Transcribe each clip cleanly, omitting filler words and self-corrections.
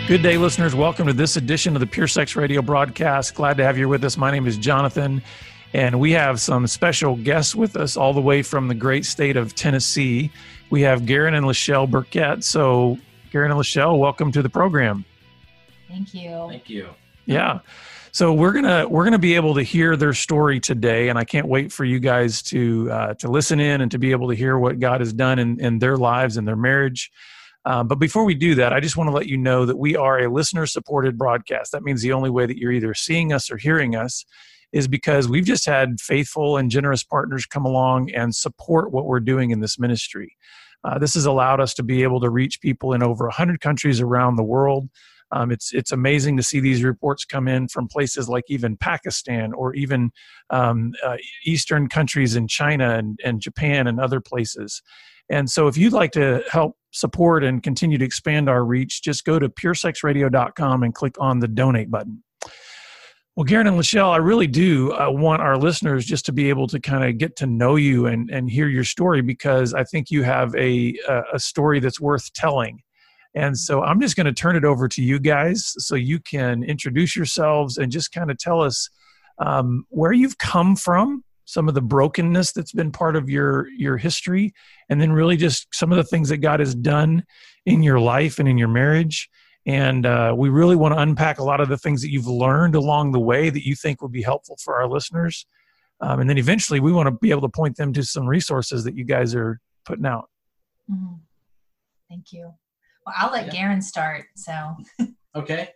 Good day, listeners. Welcome to this edition of the Pure Sex Radio broadcast. Glad to have you with us. My name is Jonathan, and we have some special guests with us all the way from the great state of Tennessee. We have Garen and Lachelle Burkett. So, Garen and Lachelle, welcome to the program. Thank you. Thank you. Yeah. So we're gonna be able to hear their story today, and I can't wait for you guys to listen in and to be able to hear what God has done in their lives and their marriage. But before we do that, I just want to let you know that we are a listener-supported broadcast. That means the only way that you're either seeing us or hearing us is because we've just had faithful and generous partners come along and support what we're doing in this ministry. This has allowed us to be able to reach people in over 100 countries around the world. It's amazing to see these reports come in from places like even Pakistan or even Eastern countries in China and Japan and other places. And so if you'd like to help support and continue to expand our reach, just go to puresexradio.com and click on the donate button. Well, Garen and Lachelle, I really do want our listeners just to be able to kind of get to know you and hear your story, because I think you have a story that's worth telling. And so I'm just going to turn it over to you guys so you can introduce yourselves and just kind of tell us where you've come from, some of the brokenness that's been part of your history, and then really just some of the things that God has done in your life and in your marriage. And we really want to unpack a lot of the things that you've learned along the way that you think would be helpful for our listeners. And then eventually we want to be able to point them to some resources that you guys are putting out. Mm-hmm. Thank you. Well, I'll let Garen start. So. Okay.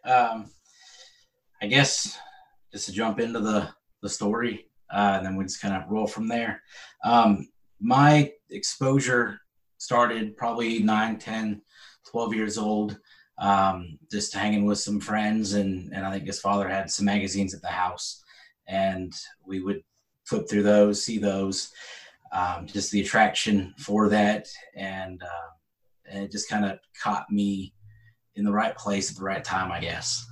I guess just to jump into the story, and then we just kind of roll from there. My exposure started probably 9, 10, 12 years old, just hanging with some friends. And I think his father had some magazines at the house, and we would flip through those, see those, just the attraction for that. And it just kind of caught me in the right place at the right time, I guess.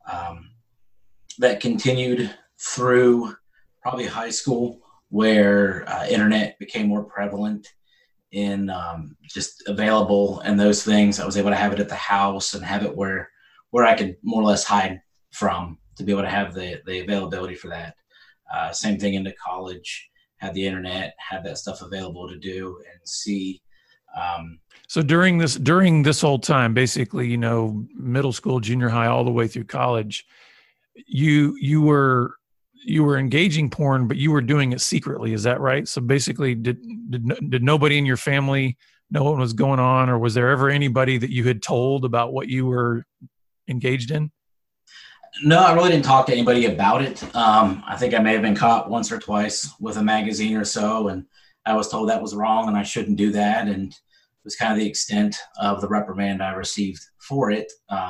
That continued through probably high school, where internet became more prevalent in just available and those things. I was able to have it at the house and have it where I could more or less hide from, to be able to have the availability for that. Same thing into college, had the internet, had that stuff available to do and see. So during this whole time, basically, middle school, junior high, all the way through college, you were engaging porn, but you were doing it secretly. Is that right? So basically, did nobody in your family know what was going on, or was there ever anybody that you had told about what you were engaged in? No, I really didn't talk to anybody about it. I think I may have been caught once or twice with a magazine or so, and I was told that was wrong and I shouldn't do that. And it was kind of the extent of the reprimand I received for it.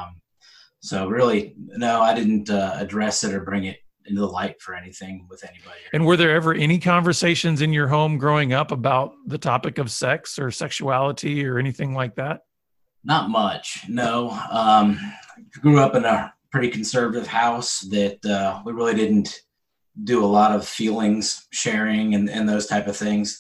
So really, no, I didn't address it or bring it into the light for anything with anybody. And were there ever any conversations in your home growing up about the topic of sex or sexuality or anything like that? Not much, no. Grew up in a pretty conservative house that we really didn't do a lot of feelings sharing and those type of things.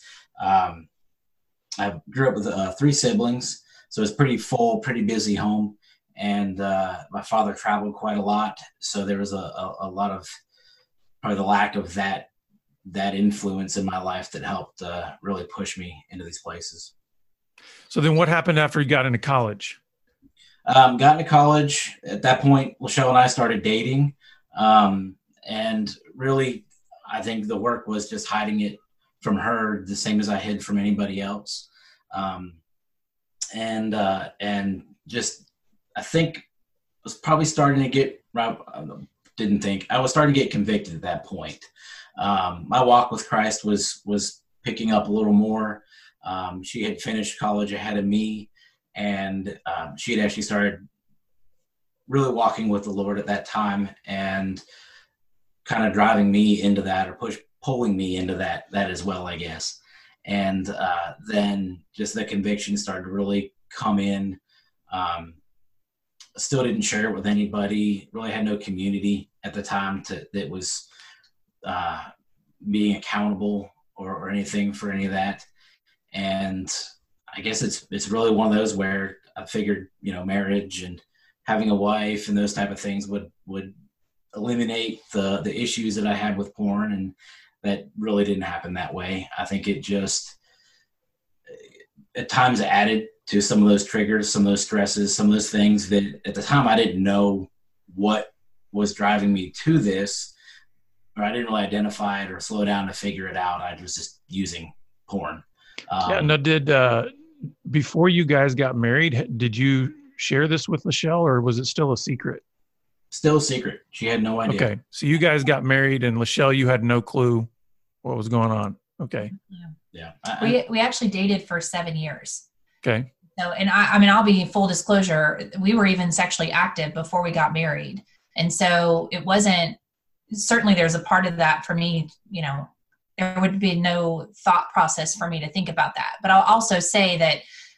I grew up with 3 siblings, so it was pretty full, pretty busy home. And my father traveled quite a lot, so there was a lot of probably the lack of that influence in my life that helped really push me into these places. So then what happened after you got into college? Got into college. At that point, Lachelle and I started dating. And really, I think the work was just hiding it from her, the same as I hid from anybody else. And just, I think I was probably starting to get, I was starting to get convicted at that point. My walk with Christ was picking up a little more. She had finished college ahead of me, and she had actually started really walking with the Lord at that time, and kind of driving me into that, or pulling me into that as well, I guess. And then just the conviction started to really come in. Still didn't share it with anybody, really had no community at the time that was being accountable or anything for any of that. And I guess it's really one of those where I figured, marriage and having a wife and those type of things would eliminate the issues that I had with porn, and that really didn't happen that way. I think it just at times added to some of those triggers, some of those stresses, some of those things that at the time I didn't know what was driving me to this, or I didn't really identify it or slow down to figure it out. I was just using porn. Now, before you guys got married, did you share this with Lachelle, or was it still a secret? Still a secret. She had no idea. Okay. So you guys got married, and Lachelle, you had no clue what was going on. Okay. Yeah. We actually dated for 7 years. Okay. So, and I mean, I'll be full disclosure. We were even sexually active before we got married. And so it wasn't, certainly there's a part of that for me, there would be no thought process for me to think about that. But I'll also say that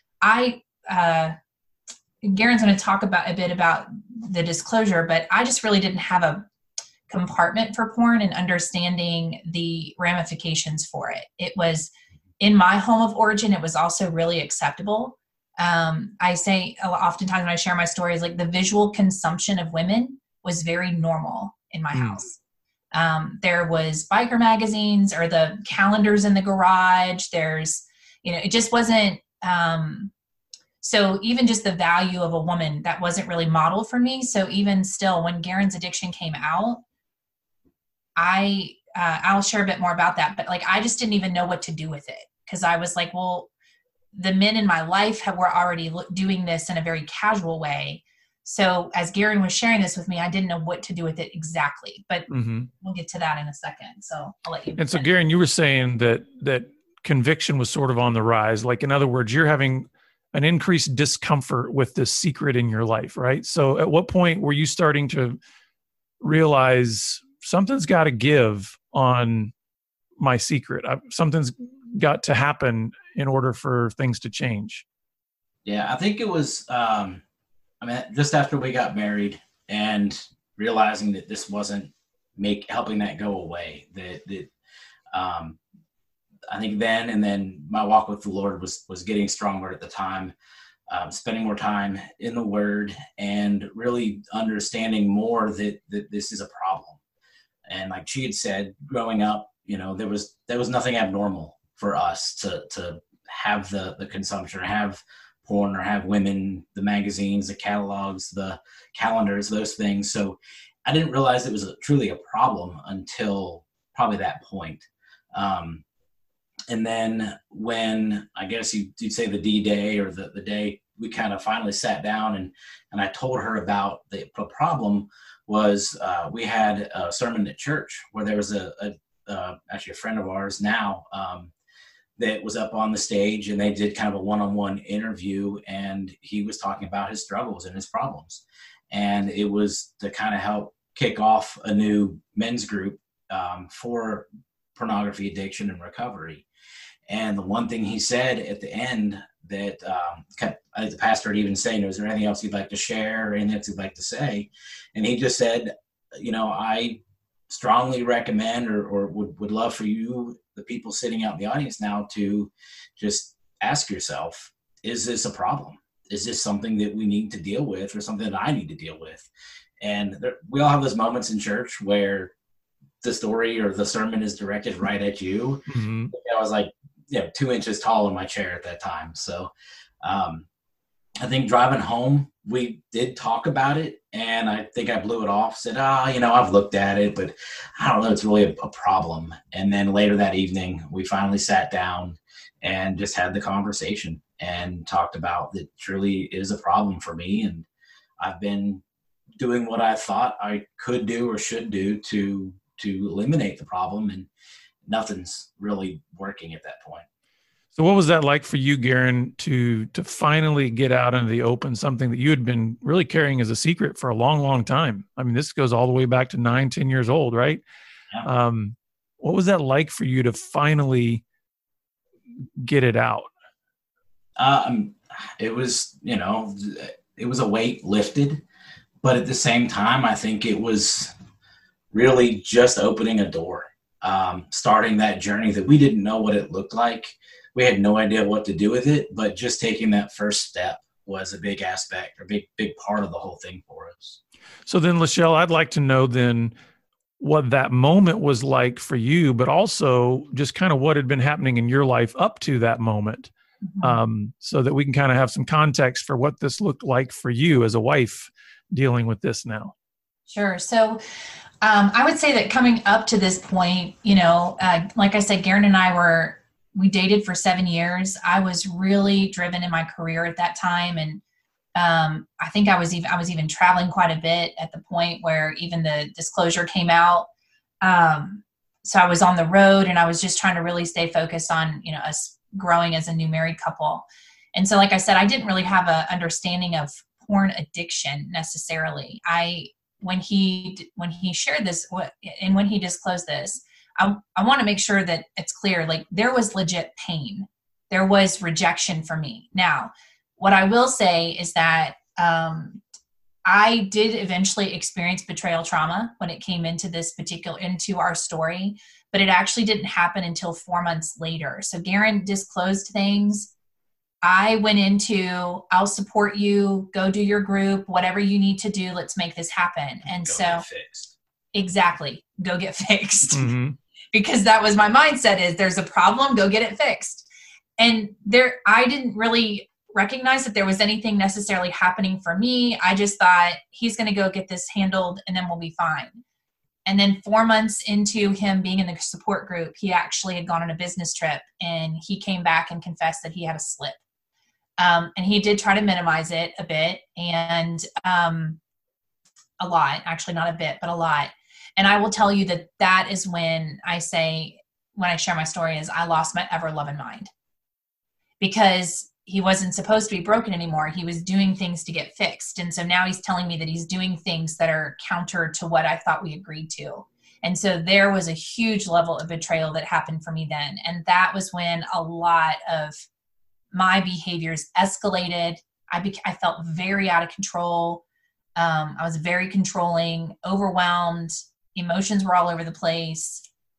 Garen's going to talk a bit about the disclosure, but I just really didn't have a compartment for porn and understanding the ramifications for it. It was in my home of origin. It was also really acceptable. I say oftentimes when I share my stories, like the visual consumption of women was very normal in my house. There was biker magazines or the calendars in the garage. It just wasn't, so even just the value of a woman, that wasn't really modeled for me. So even still, when Garen's addiction came out, I'll share a bit more about that, but like, I just didn't even know what to do with it. Cause I was like, well, the men in my life were already doing this in a very casual way. So as Garen was sharing this with me, I didn't know what to do with it exactly, but we'll get to that in a second. So I'll let you. And so Garen, you were saying that conviction was sort of on the rise. Like, in other words, you're having an increased discomfort with this secret in your life, right? So at what point were you starting to realize something's got to give on my secret? Something's got to happen in order for things to change. Yeah, I think it was, just after we got married and realizing that this wasn't helping that go away, I think then, and then my walk with the Lord was getting stronger at the time, spending more time in the Word and really understanding more that this is a problem. And like she had said, growing up, there was nothing abnormal for us to have the consumption, or have porn, or have women, the magazines, the catalogs, the calendars, those things. So I didn't realize it was truly a problem until probably that point. And then when, I guess you'd say the D-Day, or the day we kind of finally sat down and I told her about the problem was, we had a sermon at church where there was actually a friend of ours now, that was up on the stage, and they did kind of a one-on-one interview, and he was talking about his struggles and his problems. And it was to kind of help kick off a new men's group for pornography addiction and recovery. And the one thing he said at the end that I think the pastor had even saying, is there anything else you'd like to share, or anything else you'd like to say? And he just said, I strongly recommend or would love for you, the people sitting out in the audience now, to just ask yourself, is this a problem? Is this something that we need to deal with, or something that I need to deal with? And we all have those moments in church where the story or the sermon is directed right at you. Mm-hmm. I was like, 2 inches tall in my chair at that time. So I think driving home, we did talk about it, and I think I blew it off, said, I've looked at it, but I don't know, it's really a problem. And then later that evening, we finally sat down and just had the conversation and talked about that truly is a problem for me. And I've been doing what I thought I could do or should do to eliminate the problem, and nothing's really working at that point. So what was that like for you, Garen, to finally get out into the open, something that you had been really carrying as a secret for a long, long time? I mean, this goes all the way back to 9-10 years old, right? Yeah. What was that like for you to finally get it out? It was, it was a weight lifted, but at the same time, I think it was really just opening a door, starting that journey that we didn't know what it looked like. We had no idea what to do with it, but just taking that first step was a big aspect, or big part of the whole thing for us. So then, Lachelle, I'd like to know then what that moment was like for you, but also just kind of what had been happening in your life up to that moment, so that we can kind of have some context for what this looked like for you as a wife dealing with this now. Sure. So I would say that coming up to this point, like I said, Garen and I we dated for 7 years. I was really driven in my career at that time. And I think I was even traveling quite a bit at the point where even the disclosure came out. So I was on the road, and I was just trying to really stay focused on, us growing as a new married couple. And so, like I said, I didn't really have an understanding of porn addiction necessarily. When he shared this and when he disclosed this, I want to make sure that it's clear, like, there was legit pain. There was rejection for me. Now, what I will say is that I did eventually experience betrayal trauma when it came into into our story, but it actually didn't happen until 4 months later. So Garen disclosed things. I went into, I'll support you, go do your group, whatever you need to do, let's make this happen. And Get fixed. Exactly, go get fixed. Mm-hmm. Because that was my mindset, is there's a problem, go get it fixed. And I didn't really recognize that there was anything necessarily happening for me. I just thought, he's going to go get this handled and then we'll be fine. And then 4 months into him being in the support group, he actually had gone on a business trip, and he came back and confessed that he had a slip. And he did try to minimize it a bit, and a lot, actually not a bit, but a lot. And I will tell you that is when I share my story, is I lost my ever loving mind, because he wasn't supposed to be broken anymore. He was doing things to get fixed. And so now he's telling me that he's doing things that are counter to what I thought we agreed to. And so there was a huge level of betrayal that happened for me then. And that was when a lot of my behaviors escalated. I felt very out of control. I was very controlling, overwhelmed. Emotions were all over the place.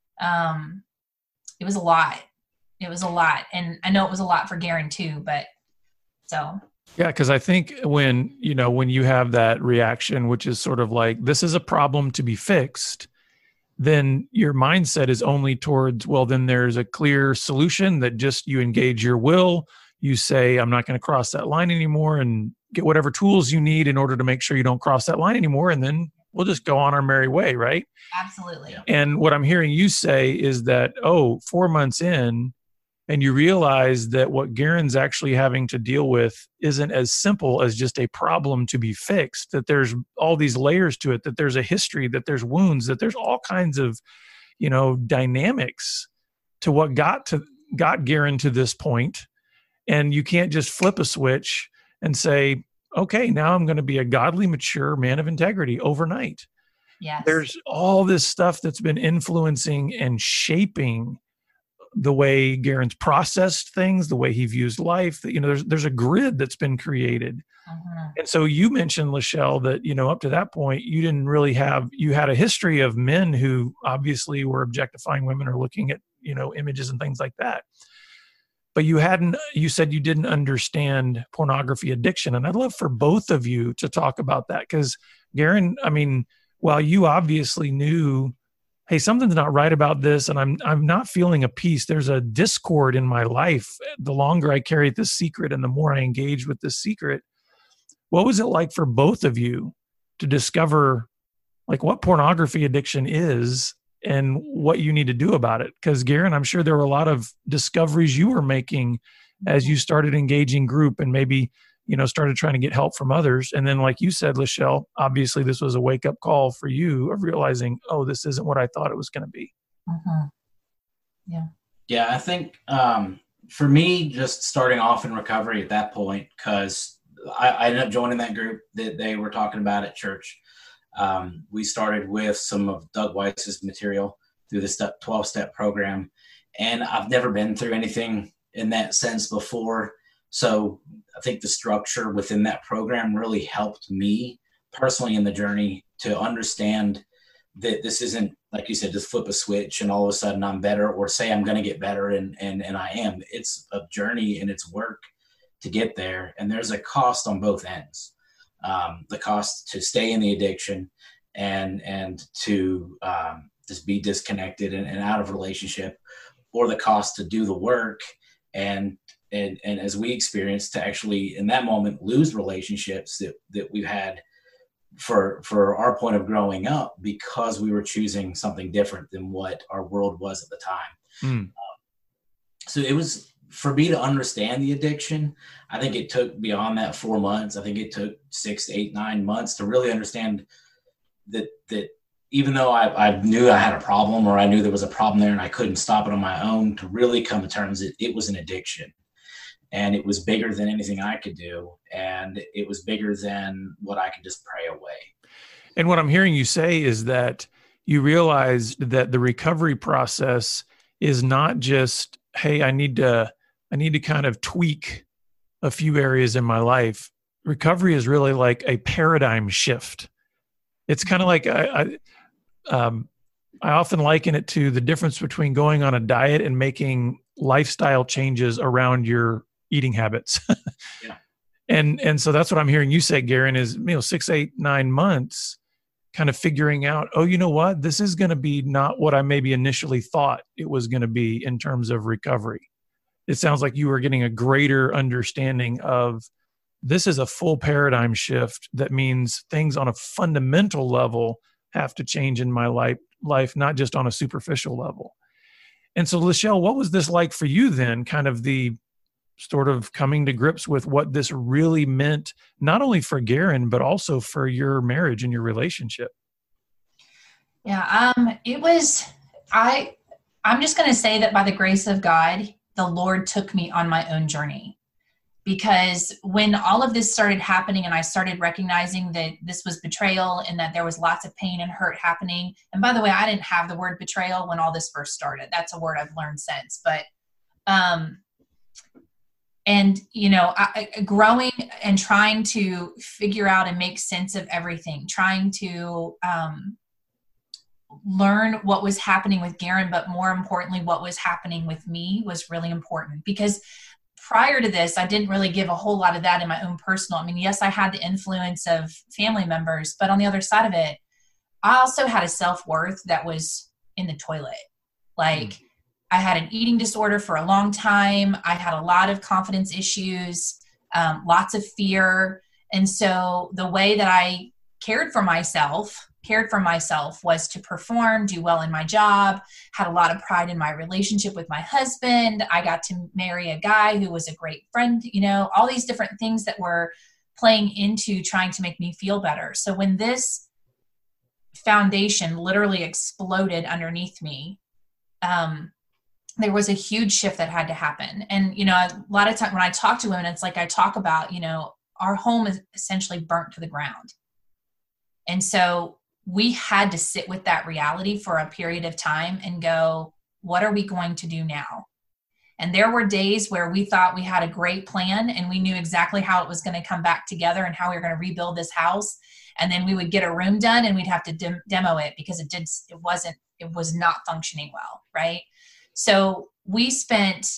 It was a lot. It was a lot. And I know it was a lot for Garen too, but so. Yeah, because I think when you have that reaction, which is sort of like, this is a problem to be fixed, then your mindset is only towards, well, then there's a clear solution that just you engage your will. You say, I'm not going to cross that line anymore, and get whatever tools you need in order to make sure you don't cross that line anymore. And then we'll just go on our merry way, right? Absolutely. And what I'm hearing you say is that, 4 months in, and you realize that what Garen's actually having to deal with isn't as simple as just a problem to be fixed, that there's all these layers to it, that there's a history, that there's wounds, that there's all kinds of, dynamics to what got Garen to this point. And you can't just flip a switch and say, okay, now I'm going to be a godly, mature man of integrity overnight. Yes. There's all this stuff that's been influencing and shaping the way Garen's processed things, the way he views life. That there's a grid that's been created. Mm-hmm. And so you mentioned, Lachelle, that up to that point you didn't really you had a history of men who obviously were objectifying women or looking at images and things like that. But you said you didn't understand pornography addiction. And I'd love for both of you to talk about that, because Garen, while you obviously knew, hey, something's not right about this, and I'm not feeling a peace. There's a discord in my life. The longer I carry this secret and the more I engage with this secret, what was it like for both of you to discover like what pornography addiction is and what you need to do about it? Because Garen, I'm sure there were a lot of discoveries you were making as you started engaging group and maybe, started trying to get help from others. And then like you said, Lachelle, obviously this was a wake-up call for you of realizing, oh, this isn't what I thought it was going to be. Mm-hmm. Yeah. Yeah, I think for me, just starting off in recovery at that point, because I ended up joining that group that they were talking about at church. We started with some of Doug Weiss's material through the 12-step program. And I've never been through anything in that sense before. So I think the structure within that program really helped me personally in the journey to understand that this isn't, like you said, just flip a switch and all of a sudden I'm better, or say I'm going to get better and I am. It's a journey and it's work to get there. And there's a cost on both ends. The cost to stay in the addiction and to just be disconnected and out of relationship, or the cost to do the work and as we experienced, to actually in that moment lose relationships that we've had for our point of growing up, because we were choosing something different than what our world was at the time. So it was, for me to understand the addiction, I think it took beyond that 4 months. I think it took 6, 8, 9 months to really understand that even though I knew I had a problem, or I knew there was a problem there and I couldn't stop it on my own, to really come to terms that it was an addiction. And it was bigger than anything I could do. And it was bigger than what I could just pray away. And what I'm hearing you say is that you realized that the recovery process is not just, hey, I need to kind of tweak a few areas in my life. Recovery is really like a paradigm shift. It's kind of like I often liken it to the difference between going on a diet and making lifestyle changes around your eating habits. Yeah. And so that's what I'm hearing you say, Garen, is 6, 8, 9 months kind of figuring out, oh, you know what, this is going to be not what I maybe initially thought it was going to be in terms of recovery. It sounds like you were getting a greater understanding of, this is a full paradigm shift that means things on a fundamental level have to change in my life, not just on a superficial level. And so, Lachelle, what was this like for you then, kind of the sort of coming to grips with what this really meant, not only for Garen, but also for your marriage and your relationship? Yeah, it was, I'm just going to say that by the grace of God, the Lord took me on my own journey. Because when all of this started happening and I started recognizing that this was betrayal and that there was lots of pain and hurt happening. And by the way, I didn't have the word betrayal when all this first started. That's a word I've learned since. But, and, growing and trying to figure out and make sense of everything, trying to learn what was happening with Garen, but more importantly, what was happening with me was really important. Because prior to this, I didn't really give a whole lot of that in my own personal. Yes, I had the influence of family members, but on the other side of it, I also had a self-worth that was in the toilet. Like, I had an eating disorder for a long time. I had a lot of confidence issues, lots of fear. And so the way that I cared for myself was to perform, do well in my job, had a lot of pride in my relationship with my husband. I got to marry a guy who was a great friend, all these different things that were playing into trying to make me feel better. So when this foundation literally exploded underneath me, there was a huge shift that had to happen. And, a lot of times when I talk to women, it's like I talk about, our home is essentially burnt to the ground. And so we had to sit with that reality for a period of time and go, what are we going to do now? And there were days where we thought we had a great plan and we knew exactly how it was going to come back together and how we were going to rebuild this house. And then we would get a room done and we'd have to demo it because it was not functioning well. Right. So we spent,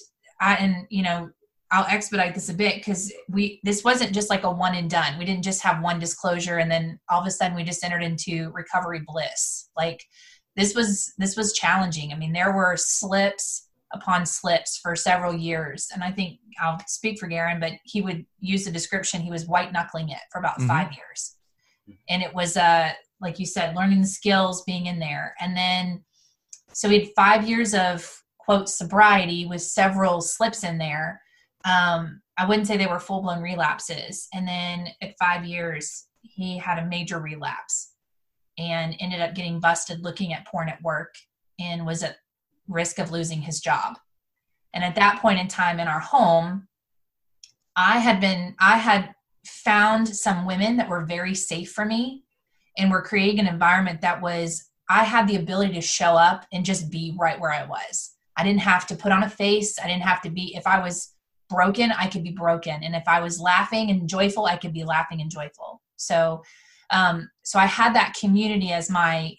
I'll expedite this a bit because this wasn't just like a one and done. We didn't just have one disclosure and then all of a sudden we just entered into recovery bliss. Like this was challenging. There were slips upon slips for several years. And I think I'll speak for Garen, but he would use the description. He was white knuckling it for about 5 years. And it was, like you said, learning the skills, being in there. And then, so we had 5 years of quote sobriety with several slips in there. I wouldn't say they were full-blown relapses. And then at 5 years, he had a major relapse and ended up getting busted looking at porn at work and was at risk of losing his job. And at that point in time in our home, I had found some women that were very safe for me and were creating an environment that I had the ability to show up and just be right where I was. I didn't have to put on a face. I didn't have to be, if I was broken, I could be broken. And if I was laughing and joyful, I could be laughing and joyful. So I had that community as my,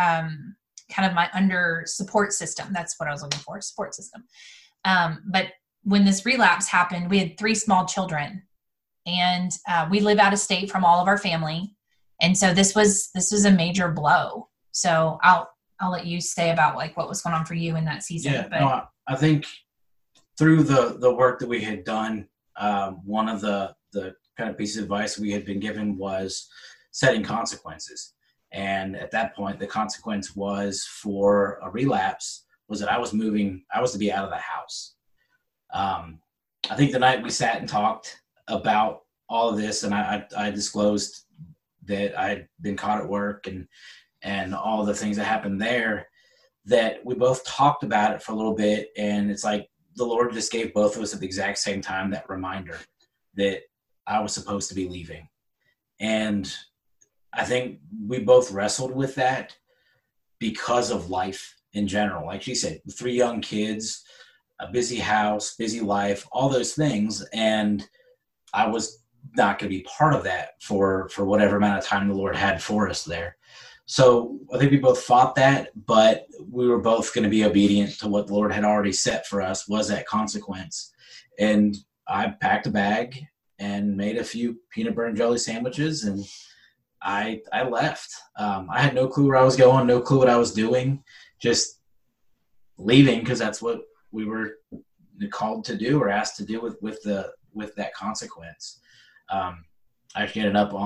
kind of my under support system. That's what I was looking for, support system. But when this relapse happened, we had 3 small children, and we live out of state from all of our family. And so this was a major blow. So I'll let you say about like what was going on for you in that season. Yeah, no, I think through the work that we had done, one of the kind of pieces of advice we had been given was setting consequences. And at that point, the consequence was for a relapse was that I was to be out of the house. I think the night we sat and talked about all of this, and I disclosed that I had been caught at work and all the things that happened there, that we both talked about it for a little bit. And it's like the Lord just gave both of us at the exact same time that reminder that I was supposed to be leaving. And I think we both wrestled with that because of life in general. Like she said, 3 young kids, a busy house, busy life, all those things. And I was not going to be part of that for whatever amount of time the Lord had for us there. So I think we both fought that, but we were both going to be obedient to what the Lord had already set for us, was that consequence. And I packed a bag and made a few peanut butter and jelly sandwiches, and I left. I had no clue where I was going, no clue what I was doing, just leaving because that's what we were called to do or asked to do with that consequence. I actually ended up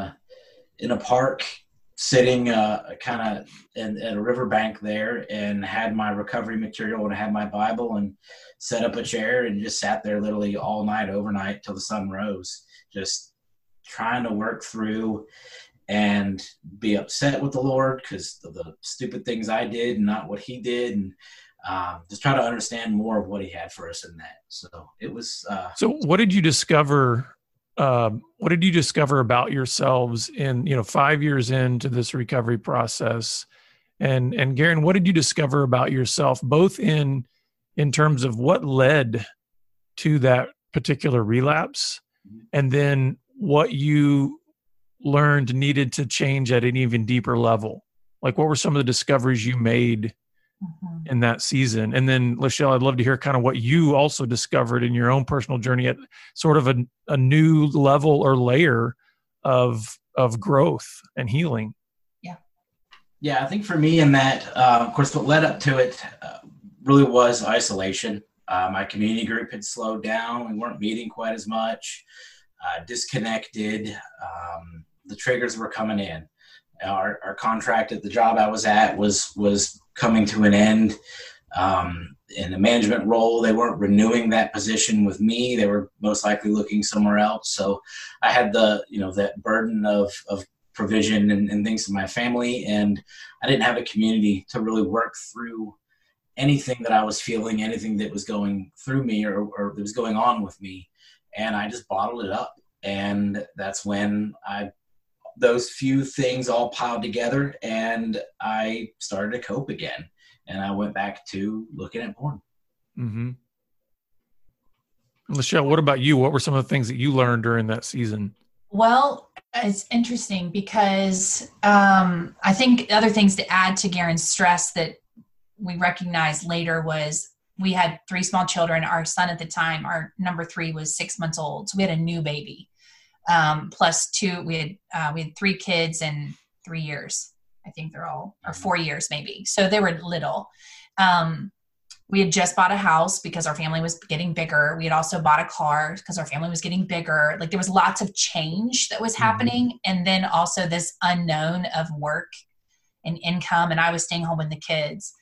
in a park, sitting kind of at a riverbank there, and had my recovery material and I had my Bible and set up a chair and just sat there literally all night, overnight till the sun rose, just trying to work through and be upset with the Lord because of the stupid things I did and not what he did, and just try to understand more of what he had for us in that. So it was. So what did you discover? What did you discover about yourselves in 5 years into this recovery process? And Garen, what did you discover about yourself, both in terms of what led to that particular relapse, and then what you learned needed to change at an even deeper level? Like, what were some of the discoveries you made in that season? And then, Lachelle, I'd love to hear kind of what you also discovered in your own personal journey at sort of a new level or layer of growth and healing. Yeah, I think for me in that, of course, what led up to it really was isolation. My community group had slowed down. We weren't meeting quite as much, disconnected. The triggers were coming in. Our contract at the job I was at was coming to an end. In the management role, they weren't renewing that position with me. They were most likely looking somewhere else. So I had that burden of provision and things to my family, and I didn't have a community to really work through anything that I was feeling, anything that was going through me or that was going on with me. And I just bottled it up. And that's when those few things all piled together, and I started to cope again. And I went back to looking at porn. Mm-hmm. Lachelle, what about you? What were some of the things that you learned during that season? Well, it's interesting because I think other things to add to Garen's stress that we recognized later was we had 3 small children. Our son at the time, our number 3, was 6 months old. So we had a new baby. Plus 2, we had 3 kids in 3 years. I think they're all, or 4 years maybe. So they were little. We had just bought a house because our family was getting bigger. We had also bought a car because our family was getting bigger. Like, there was lots of change that was happening. And then also this unknown of work and income. And I was staying home with the kids.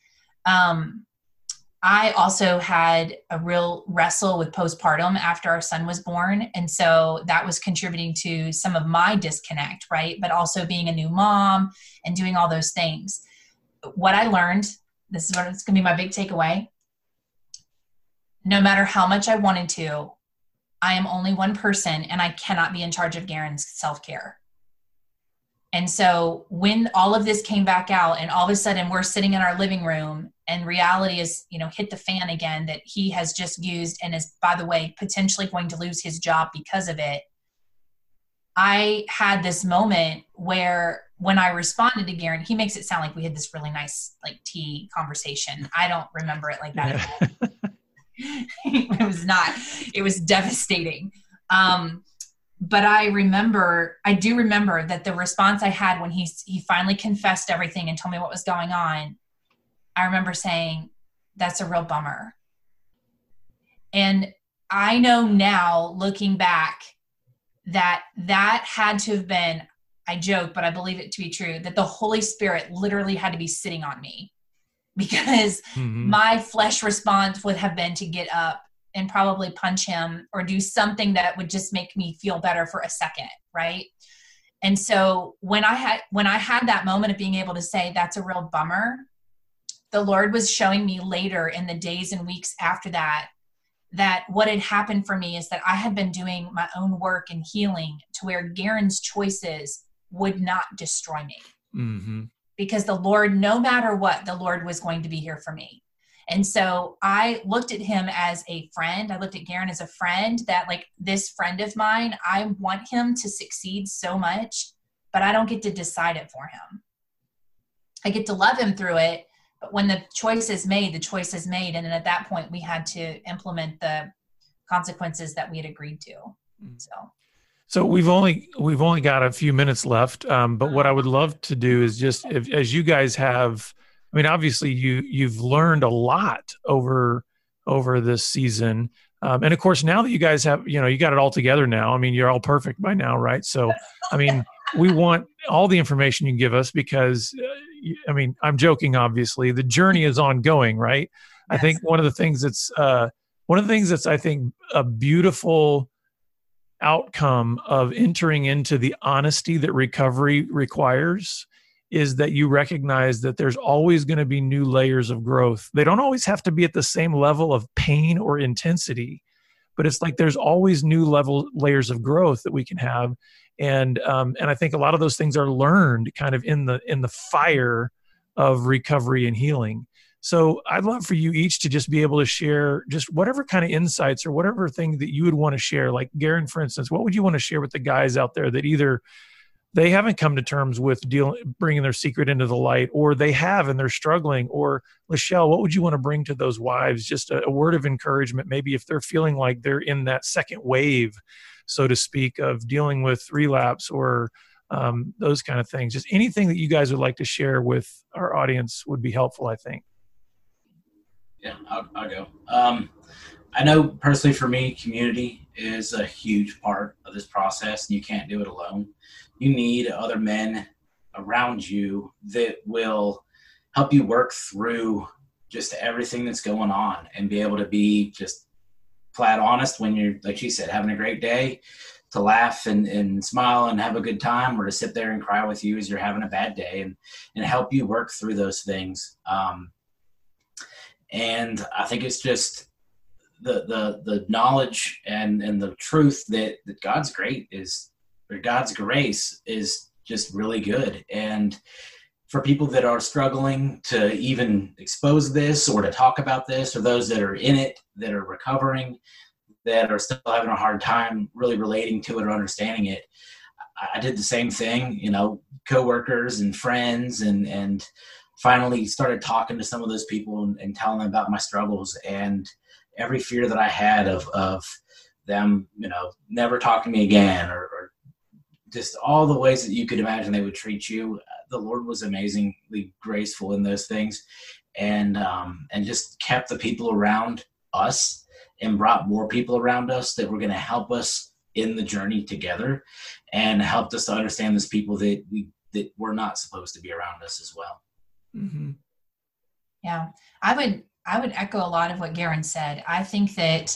I also had a real wrestle with postpartum after our son was born. And so that was contributing to some of my disconnect, right? But also being a new mom and doing all those things. What I learned, this is what it's going to be my big takeaway. No matter how much I wanted to, I am only one person, and I cannot be in charge of Garen's self-care. And so when all of this came back out, and all of a sudden we're sitting in our living room, and reality is, hit the fan again, that he has just used and is, by the way, potentially going to lose his job because of it. I had this moment where when I responded to Garen, he makes it sound like we had this really nice, tea conversation. I don't remember it like that at all. It was not. It was devastating. But I do remember that the response I had when he finally confessed everything and told me what was going on, I remember saying, that's a real bummer. And I know now, looking back, that had to have been, I joke, but I believe it to be true, that the Holy Spirit literally had to be sitting on me, because my flesh response would have been to get up and probably punch him or do something that would just make me feel better for a second. Right. And so when I had that moment of being able to say, that's a real bummer, the Lord was showing me later in the days and weeks after that what had happened for me is that I had been doing my own work and healing to where Garen's choices would not destroy me. Mm-hmm. Because the Lord, no matter what, the Lord was going to be here for me. And so I looked at him as a friend. I looked at Garen as a friend, that like, this friend of mine, I want him to succeed so much, but I don't get to decide it for him. I get to love him through it. But when the choice is made, the choice is made. And then at that point, we had to implement the consequences that we had agreed to. So we've only got a few minutes left. But what I would love to do is just, as you guys have, I mean, obviously you've learned a lot over this season. And of course, now that you guys have, you got it all together now, I mean, you're all perfect by now, right? So, I mean, we want all the information you can give us, because I mean, I'm joking, obviously the journey is ongoing, right? Yes. I think one of the things that's I think a beautiful outcome of entering into the honesty that recovery requires is that you recognize that there's always going to be new layers of growth. They don't always have to be at the same level of pain or intensity, but it's like there's always new layers of growth that we can have. And I think a lot of those things are learned kind of in the fire of recovery and healing. So I'd love for you each to just be able to share just whatever kind of insights or whatever thing that you would want to share. Like Garen, for instance, what would you want to share with the guys out there that either they haven't come to terms with bringing their secret into the light, or they have and they're struggling? Or Lachelle, what would you want to bring to those wives? Just a word of encouragement, maybe if they're feeling like they're in that second wave, so to speak, of dealing with relapse or those kind of things. Just anything that you guys would like to share with our audience would be helpful, I think. Yeah, I'll go. I know personally for me, community is a huge part of this process, and you can't do it alone. You need other men around you that will help you work through just everything that's going on and be able to be just flat honest when you're, like she said, having a great day, to laugh and smile and have a good time, or to sit there and cry with you as you're having a bad day, and help you work through those things. And I think it's just the knowledge and the truth that God's God's grace is just really good. And for people that are struggling to even expose this or to talk about this, or those that are in it, that are recovering, that are still having a hard time really relating to it or understanding it, I did the same thing, coworkers and friends, and finally started talking to some of those people and telling them about my struggles and every fear that I had of them, never talking to me again, or just all the ways that you could imagine they would treat you. The Lord was amazingly graceful in those things, and just kept the people around us and brought more people around us that were going to help us in the journey together, and helped us to understand those people that were not supposed to be around us as well. Mm-hmm. Yeah, I would echo a lot of what Garen said. I think that,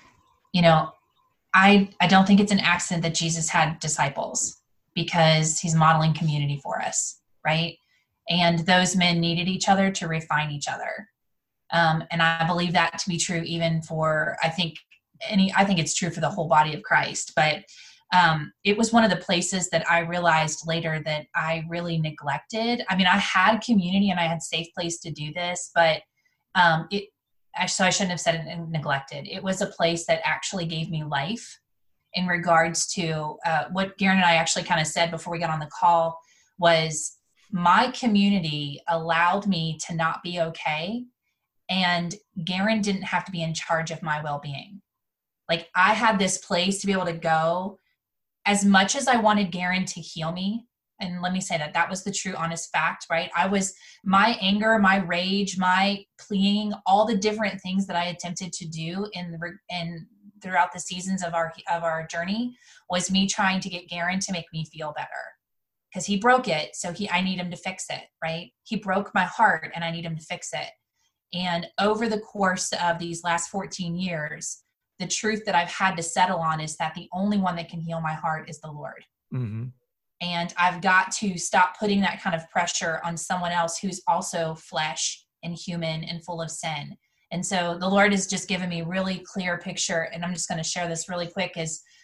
I don't think it's an accident that Jesus had disciples, because he's modeling community for us, right? And those men needed each other to refine each other. And I believe that to be true even for, I think it's true for the whole body of Christ. But it was one of the places that I realized later that I really neglected. I mean, I had community and I had safe place to do this, but so I shouldn't have said it neglected. It was a place that actually gave me life, in regards to what Garen and I actually kind of said before we got on the call, was my community allowed me to not be okay And Garen didn't have to be in charge of my well-being. Like, I had this place to be able to go. As much as I wanted Garen to heal me, and let me say that was the true, honest fact, right? My anger, my rage, my pleading, all the different things that I attempted to do in throughout the seasons of our journey was me trying to get Garen to make me feel better, because he broke it. So I need him to fix it, right? He broke my heart and I need him to fix it. And over the course of these last 14 years, the truth that I've had to settle on is that the only one that can heal my heart is the Lord. Mm-hmm. And I've got to stop putting that kind of pressure on someone else who's also flesh and human and full of sin. And so the Lord has just given me a really clear picture. And I'm just going to share this really quick.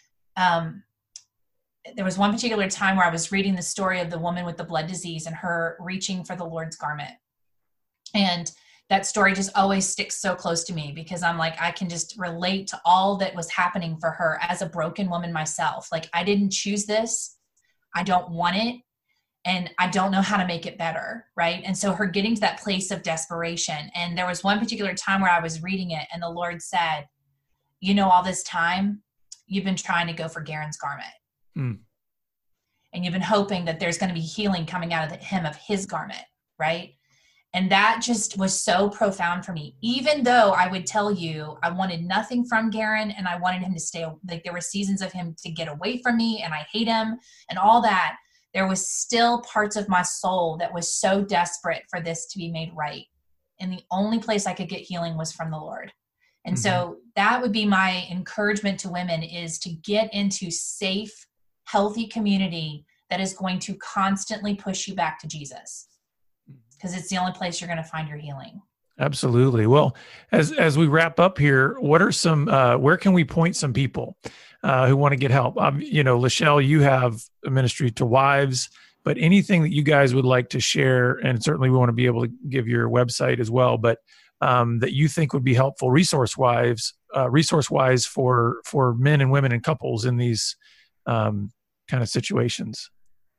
There was one particular time where I was reading the story of the woman with the blood disease and her reaching for the Lord's garment. And that story just always sticks so close to me, because I'm like, I can just relate to all that was happening for her as a broken woman myself. Like, I didn't choose this. I don't want it. And I don't know how to make it better. Right. And so her getting to that place of desperation. And there was one particular time where I was reading it and the Lord said, all this time you've been trying to go for Garen's garment. And you've been hoping that there's going to be healing coming out of the hem of his garment. Right. And that just was so profound for me. Even though I would tell you I wanted nothing from Garen and I wanted him to stay, like there were seasons of him to get away from me and I hate him and all that, there was still parts of my soul that was so desperate for this to be made right. And the only place I could get healing was from the Lord. And so that would be my encouragement to women, is to get into safe, healthy community that is going to constantly push you back to Jesus, because it's the only place you're going to find your healing. Absolutely. Well, as we wrap up here, what are some, where can we point some people who want to get help? Lachelle, you have a ministry to wives, but anything that you guys would like to share, and certainly we want to be able to give your website as well, but that you think would be helpful resource-wise for men and women and couples in these kind of situations.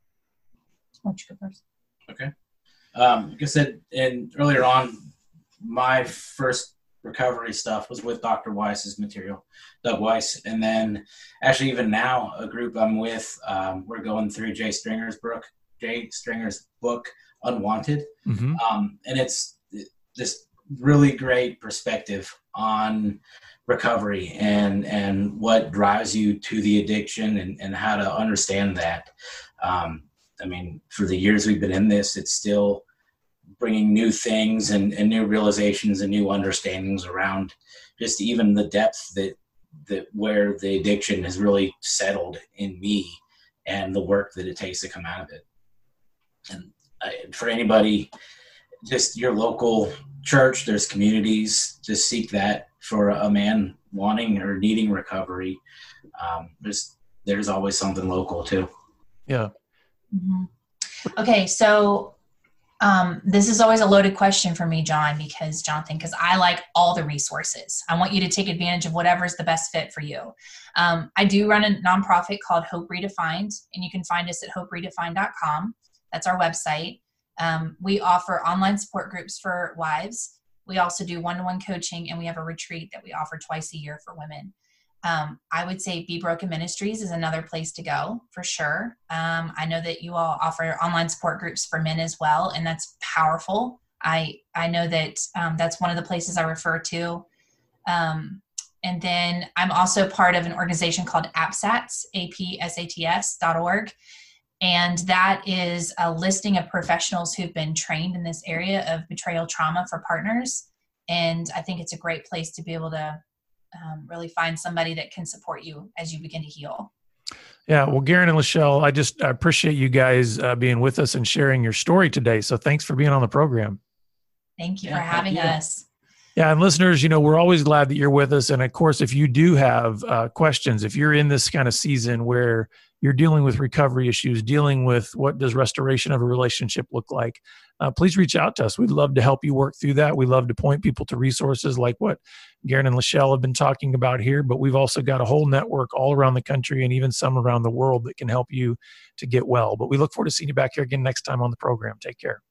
Okay. Like I said, and earlier on, my first recovery stuff was with Dr. Weiss's material, Doug Weiss. And then actually even now, a group I'm with, we're going through Jay Stringer's book, Unwanted. Mm-hmm. And it's this really great perspective on recovery and what drives you to the addiction and how to understand that. For the years we've been in this, it's still bringing new things and new realizations and new understandings around just even the depth that where the addiction has really settled in me and the work that it takes to come out of it. And for anybody, just your local church, there's communities, just seek that for a man wanting or needing recovery. There's always something local too. Yeah. Mm-hmm. Okay. So this is always a loaded question for me, Jonathan, because I like all the resources. I want you to take advantage of whatever is the best fit for you. I do run a nonprofit called Hope Redefined, and you can find us at hoperedefined.com. That's our website. We offer online support groups for wives. We also do one-to-one coaching, and we have a retreat that we offer twice a year for women. I would say Be Broken Ministries is another place to go for sure. I know that you all offer online support groups for men as well, and that's powerful. I know that that's one of the places I refer to. And then I'm also part of an organization called APSATS, APSATS.org. And that is a listing of professionals who've been trained in this area of betrayal trauma for partners. And I think it's a great place to be able to really find somebody that can support you as you begin to heal. Yeah. Well, Garen and Lachelle, I appreciate you guys being with us and sharing your story today. So thanks for being on the program. Thank you for having us. Yeah. And listeners, we're always glad that you're with us. And of course, if you do have questions, if you're in this kind of season where you're dealing with recovery issues, dealing with what does restoration of a relationship look like, please reach out to us. We'd love to help you work through that. We love to point people to resources like what Garen and Lachelle have been talking about here, but we've also got a whole network all around the country and even some around the world that can help you to get well. But we look forward to seeing you back here again next time on the program. Take care.